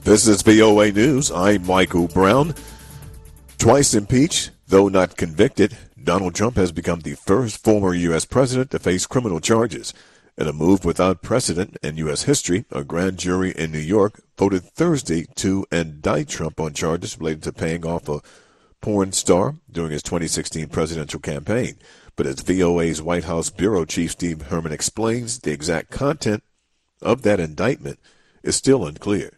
This is VOA News. I'm Michael Brown. Twice impeached, though not convicted, Donald Trump has become the first former U.S. president to face criminal charges. In a move without precedent in U.S. history, a grand jury in New York voted Thursday to indict Trump on charges related to paying off a porn star during his 2016 presidential campaign. But as VOA's White House bureau chief Steve Herman explains, the exact content of that indictment is still unclear.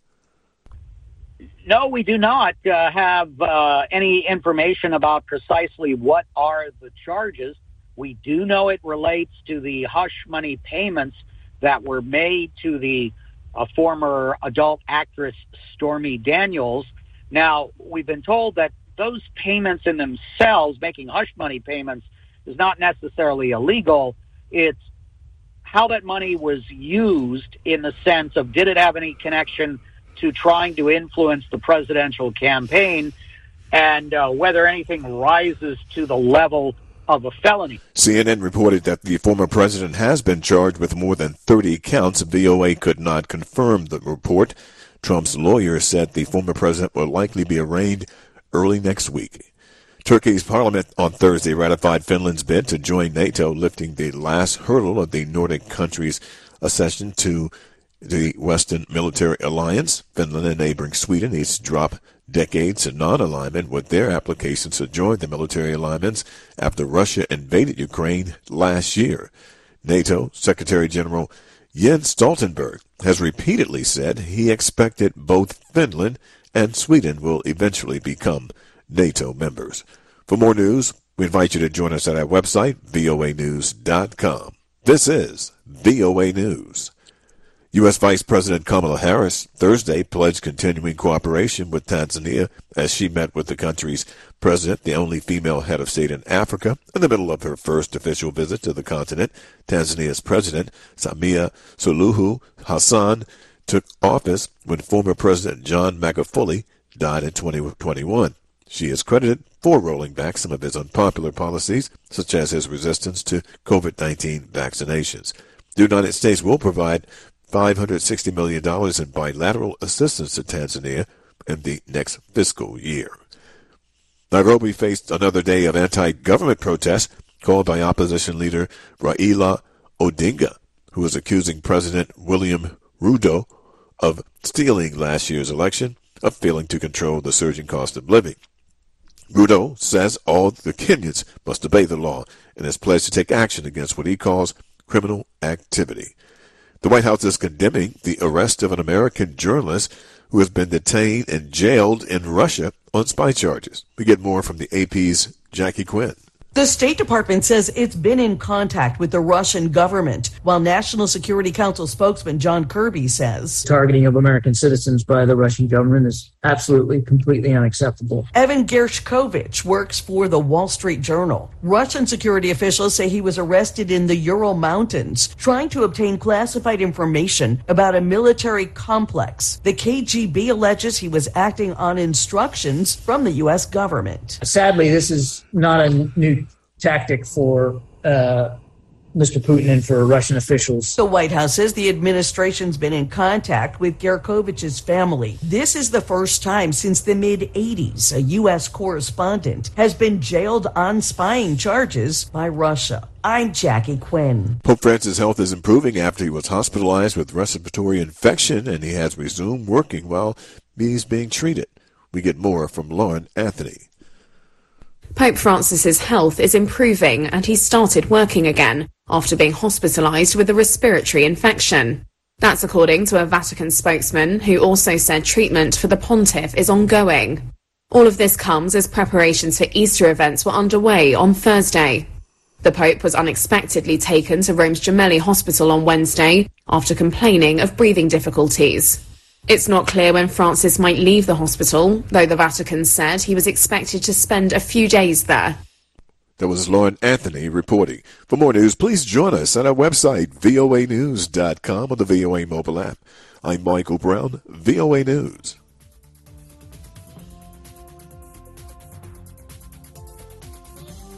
No, we do not have any information about precisely what are the charges. We do know it relates to the hush money payments that were made to the former adult actress Stormy Daniels. Now, we've been told that those payments in themselves, making hush money payments, is not necessarily illegal. It's how that money was used in the sense of did it have any connection to trying to influence the presidential campaign, and whether anything rises to the level of a felony. CNN reported that the former president has been charged with more than 30 counts. VOA could not confirm the report. Trump's lawyer said the former president will likely be arraigned early next week. Turkey's parliament on Thursday ratified Finland's bid to join NATO, lifting the last hurdle of the Nordic countries' accession to the Western military alliance. Finland and neighboring Sweden each drop decades in non-alignment with their applications to join the military alliance after Russia invaded Ukraine last year. NATO Secretary General Jens Stoltenberg has repeatedly said he expected both Finland and Sweden will eventually become NATO members. For more news, we invite you to join us at our website, voanews.com. This is VOA News. U.S. Vice President Kamala Harris Thursday pledged continuing cooperation with Tanzania as she met with the country's president, the only female head of state in Africa, in the middle of her first official visit to the continent. Tanzania's president, Samia Suluhu Hassan, took office when former President John Magufuli died in 2021. She is credited for rolling back some of his unpopular policies, such as his resistance to COVID-19 vaccinations. The United States will provide $560 million in bilateral assistance to Tanzania in the next fiscal year. Nairobi faced another day of anti-government protests called by opposition leader Raila Odinga, who is accusing President William Ruto of stealing last year's election, of failing to control the surging cost of living. Ruto says all the Kenyans must obey the law and has pledged to take action against what he calls criminal activity. The White House is condemning the arrest of an American journalist who has been detained and jailed in Russia on spy charges. We get more from the AP's Jackie Quinn. The State Department says it's been in contact with the Russian government, while National Security Council spokesman John Kirby says targeting of American citizens by the Russian government is absolutely, completely unacceptable. Evan Gershkovich works for the Wall Street Journal. Russian security officials say he was arrested in the Ural Mountains, trying to obtain classified information about a military complex. The KGB alleges he was acting on instructions from the U.S. government. Sadly, this is not a new tactic for Mr. Putin and for Russian officials. The White House says the administration's been in contact with Gershkovich's family. This is the first time since the mid-'80s a U.S. correspondent has been jailed on spying charges by Russia. I'm Jackie Quinn. Pope Francis' health is improving after he was hospitalized with respiratory infection, and he has resumed working while he's being treated. We get more from Lauren Anthony. Pope Francis's health is improving and he started working again after being hospitalized with a respiratory infection. That's according to a Vatican spokesman who also said treatment for the pontiff is ongoing. All of this comes as preparations for Easter events were underway on Thursday. The Pope was unexpectedly taken to Rome's Gemelli Hospital on Wednesday after complaining of breathing difficulties. It's not clear when Francis might leave the hospital, though the Vatican said he was expected to spend a few days there. That was Lauren Anthony reporting. For more news, please join us at our website, voanews.com, or the VOA mobile app. I'm Michael Brown, VOA News.